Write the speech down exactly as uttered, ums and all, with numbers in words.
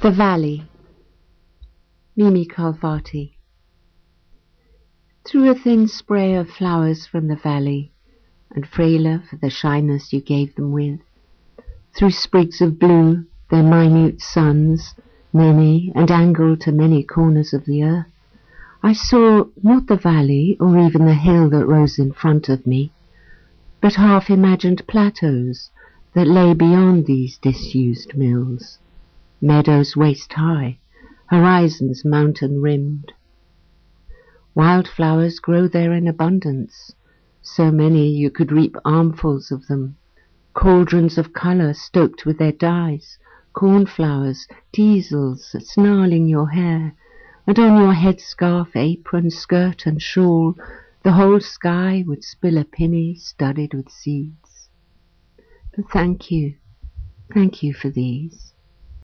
The Valley, Mimi Khalvati. Through a thin spray of flowers from the valley, and frailer for the shyness you gave them with, through sprigs of blue, their minute suns, many and angled to many corners of the earth, I saw not the valley or even the hill that rose in front of me, but half-imagined plateaus that lay beyond these disused mills, meadows waist-high, horizons mountain-rimmed. Wildflowers grow there in abundance, so many you could reap armfuls of them, cauldrons of colour stoked with their dyes, cornflowers, teasels snarling your hair, and on your headscarf, apron, skirt and shawl the whole sky would spill a penny studded with seeds. But thank you, thank you for these.